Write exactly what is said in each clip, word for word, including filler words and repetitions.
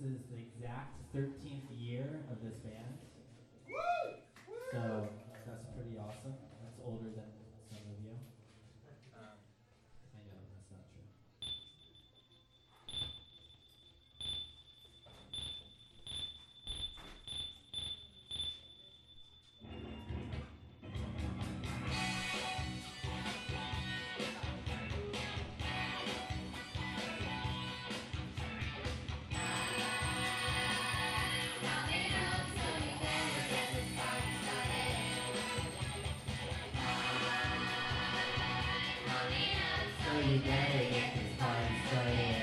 is the exact thirteenth year of this band. Woo! So that's pretty awesome. That's older than some of you. Um, I know that's not true. You better get this party started.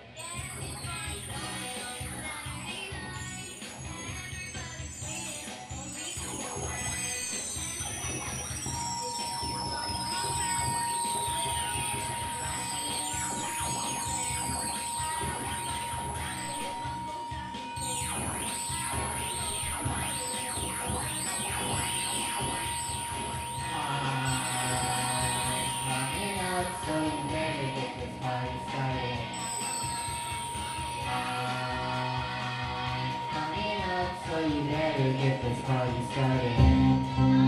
Get this party started.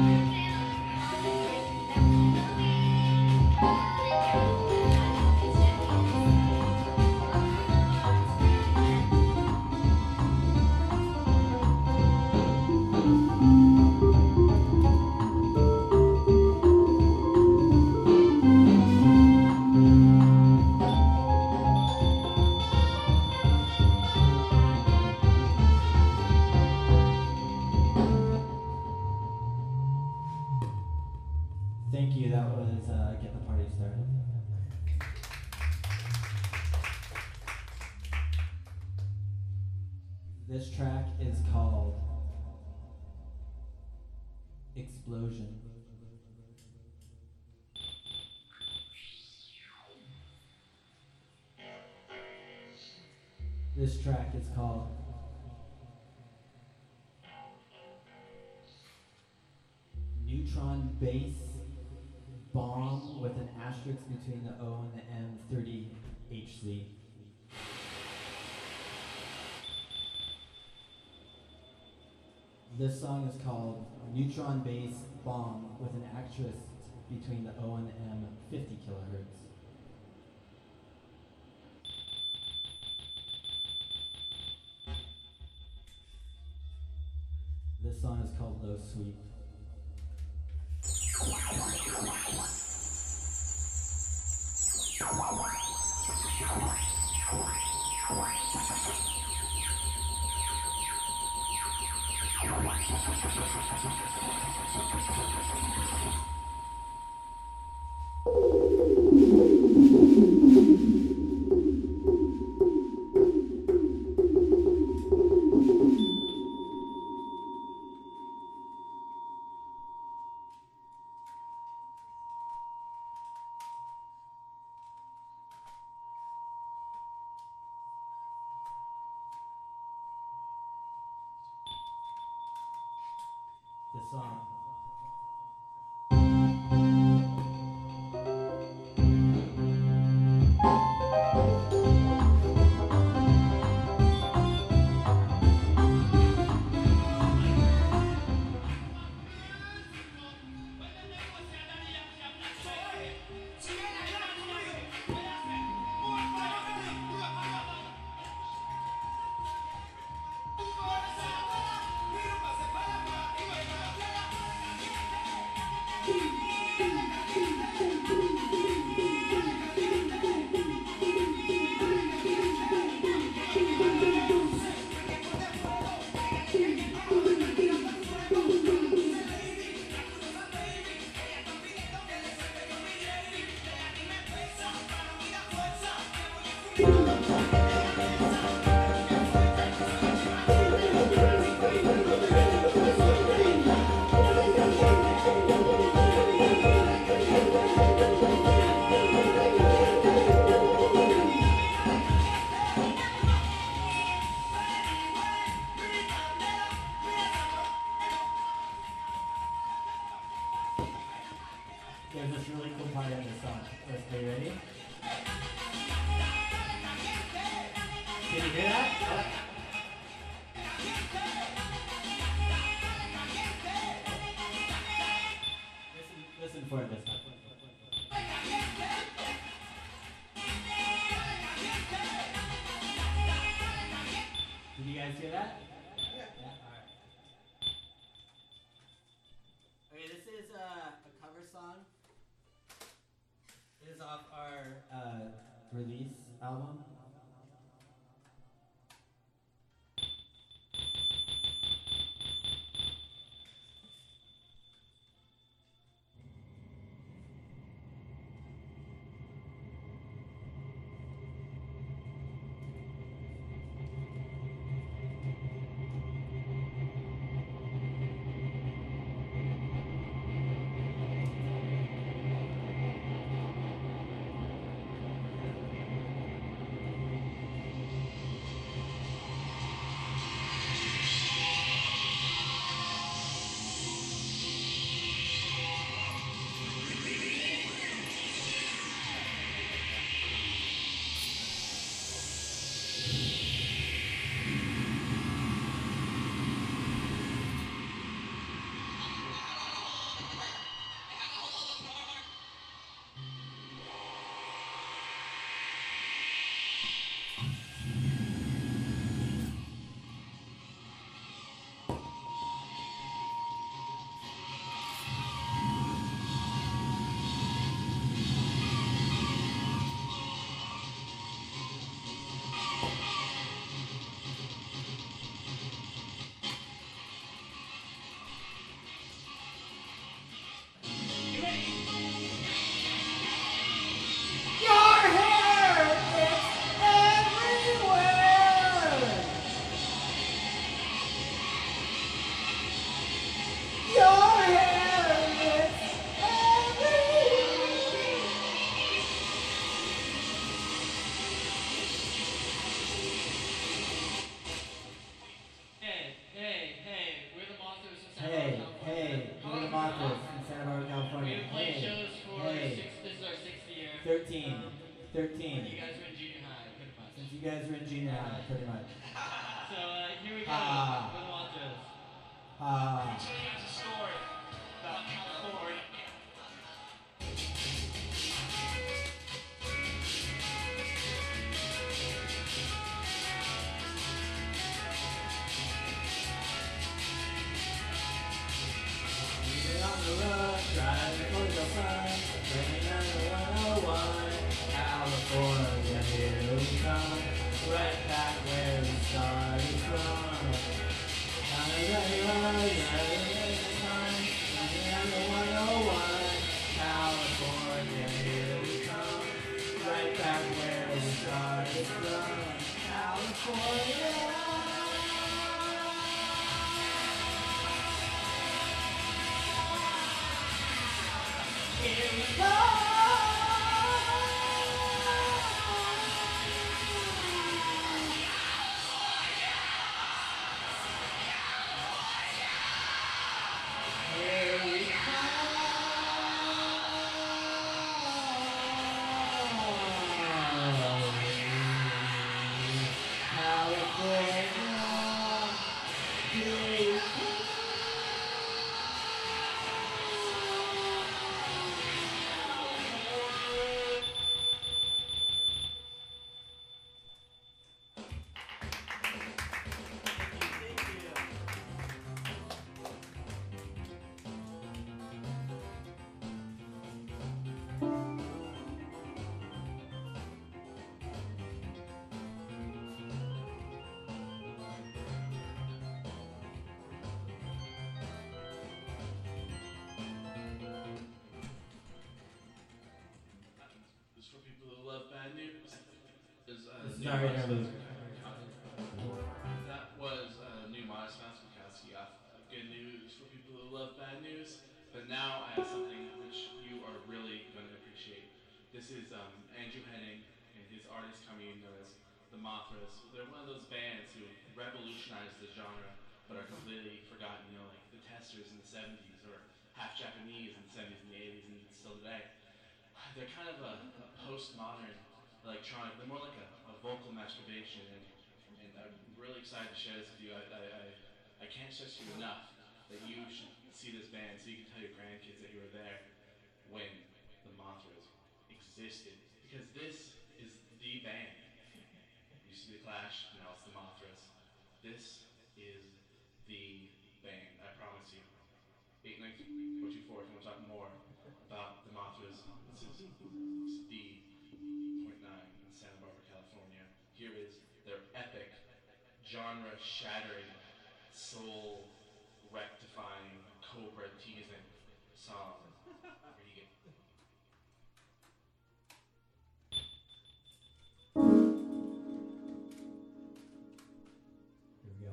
Thank you. That was uh, Get the Party Started. This track is called Explosion. This track is called Neutron Base Bomb with an asterisk between the O and the M, thirty H Z. This song is called Neutron Base Bomb with an asterisk between the O and the M, fifty kilohertz. This song is called Low Sweep. The song. uh, release album. Your hair is everywhere. Your hair is everywhere. Hey, hey, hey, we're the Monsters from Santa Barbara, Hey, California. hey, How we're the long have we been Mothras off? in Santa Barbara, We California. have played Hey, shows for hey, six, this is our sixth year. thirteen, Um, when you thirteen. guys were in junior high, pretty much. Since you guys were in junior high, Um, pretty much. so, uh, here we go. Ha. We're the Monsters. Ha. Tell you guys a story about California. Leaving on the road, driving for the sun, bringing on the one oh one. California, here we come, right back where we started from. Down the road, driving the sun, bringing on the one oh one. California, here we come, right back where we started from. California. Here we go. Here we come. California. Here we This is for people who love bad news. Is, uh, This is new our Modest interlude. Mouse- That was uh, new Modest Mouse with Kowski off. Uh, good news for people who love bad news. But now I have something which you are really going to appreciate. This is um, Andrew Henning and his artist commune known as the Mothras. They're one of those bands who revolutionized the genre but are completely forgotten. You know, like the Testers in the seventies or Half Japanese in the seventies and the eighties and still today. They're kind of a, a postmodern electronic. They're more like a, a vocal masturbation, and and I'm really excited to share this with you. I I, I, I can't stress to you enough that you should see this band so you can tell your grandkids that you were there when the Mothras existed, because this is the band. It used to be the Clash, now it's the Mothras. This is the band. I promise you. Eight nine four two four. If you want to talk more about the Mothras, this is the genre shattering, soul rectifying, cobra teasing song where you get Here we go.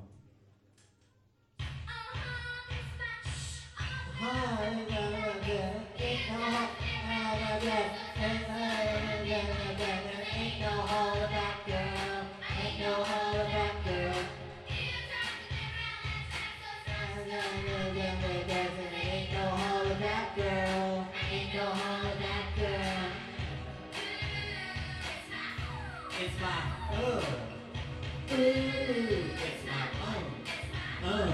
It's my uh, ooh, it's my uh, uh.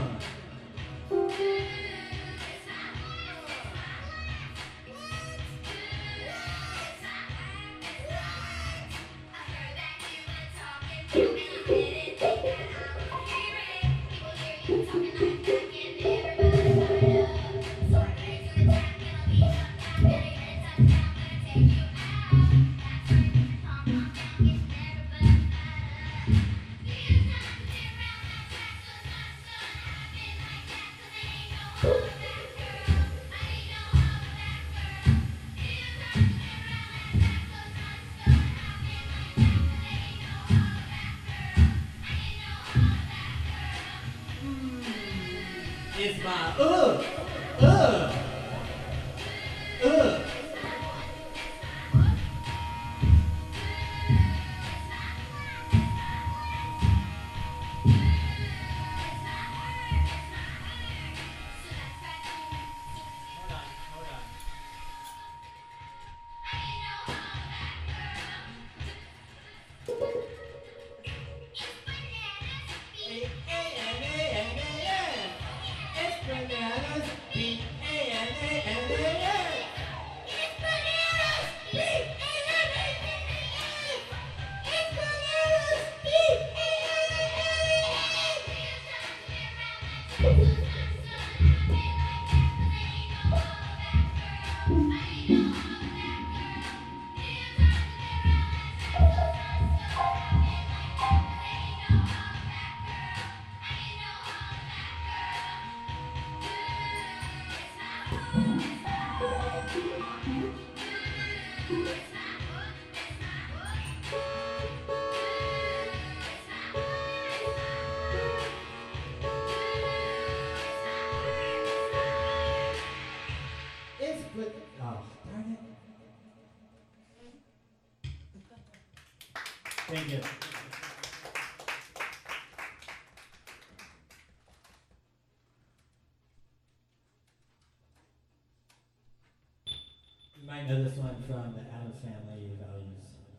It's my uh, uh, uh. Hold on, hold on. A A N A N A N. It's bananas. B A N A N A N. It's bananas. B A N A N A N. It's bananas. B A N A N A N. It's but oh darn it. Thank you. You might know this one from the Addams Family Values.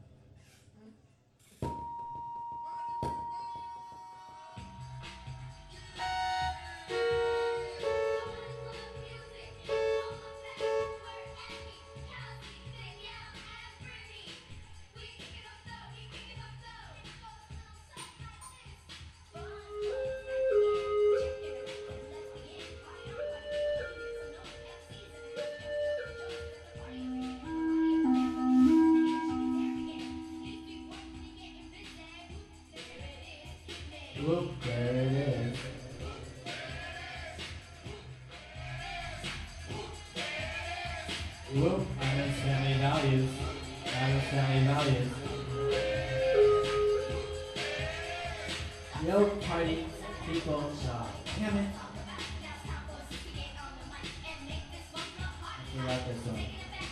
Whoop, there it is. Whoop, Addams Family Values. Addams Family Values. Yo, party people. Oh, damn it. I forgot this one.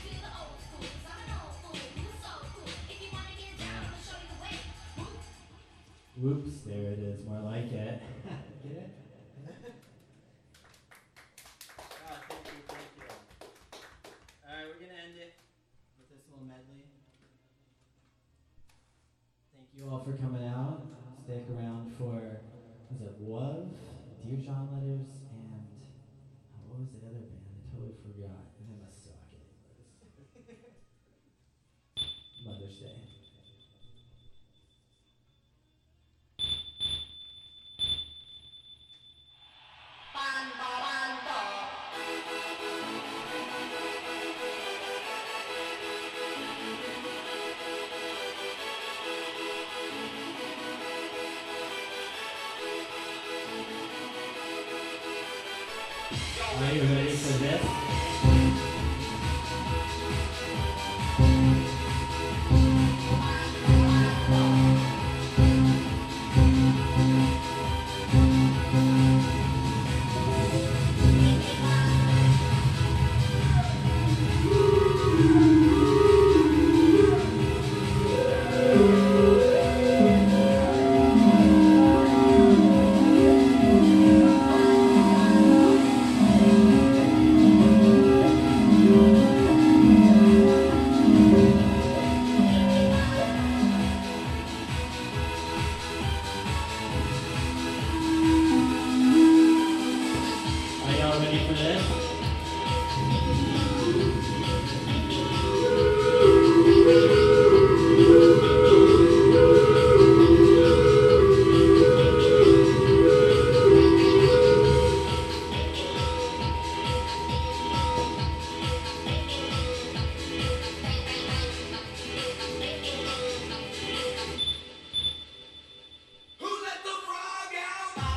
Whoops, there it is. More like it. Get it? Ah, thank you, thank you. Alright, we're gonna end it With this little medley. Thank you all for coming out. Stick around for, was it Love, Dear John Letters, and oh, what was the other band? I totally forgot. And they must suck anyways. Mother's Day. Are you ready for this? Are y'all ready for this? Who let the frog out?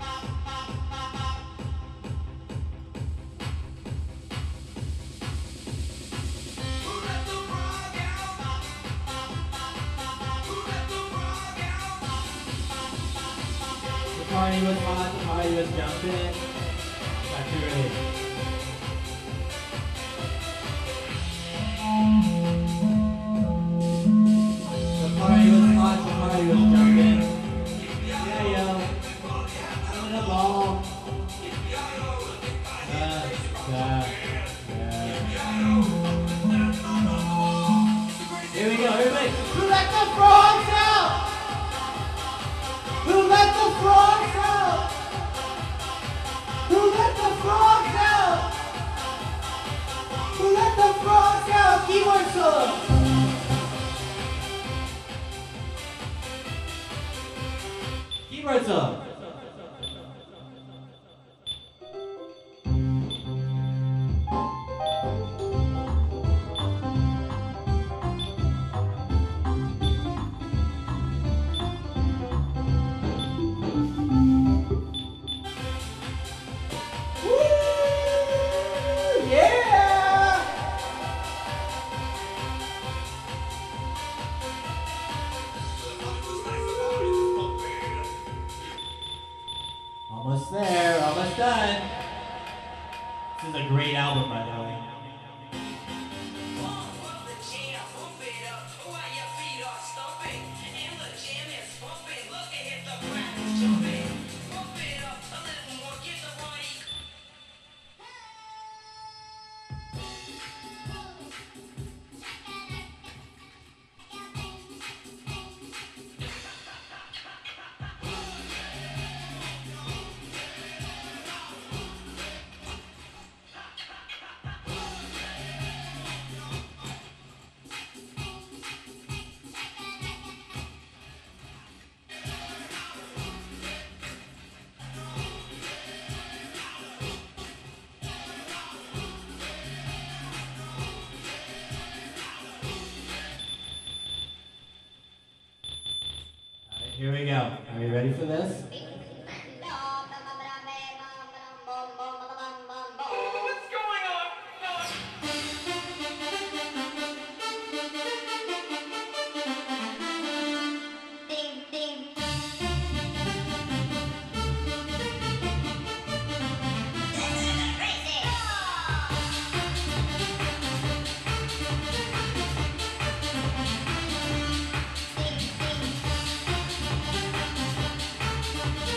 Who let the frog out? Who let the frog out? The party was hot, the party was jumping. Got you ready. The party was hot, the party was jumping. Yeah, yo. Having a ball. Yeah, yeah, yeah. Here we go, everybody. Who let the frogs out? Who let the frogs out? Who let the frogs out? Who let the frogs out? Keyboard solo. Keyboard solo. Woo! Yeah! Almost there, almost done. This is a great album, by the way. Here we go. Are you ready for this? What's going on? Ding, ding.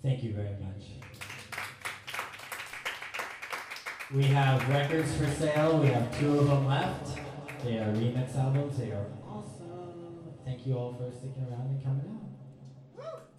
Thank you very much. We have records for sale. We have two of them left. They are remix albums. They are awesome. Thank you all for sticking around and coming out.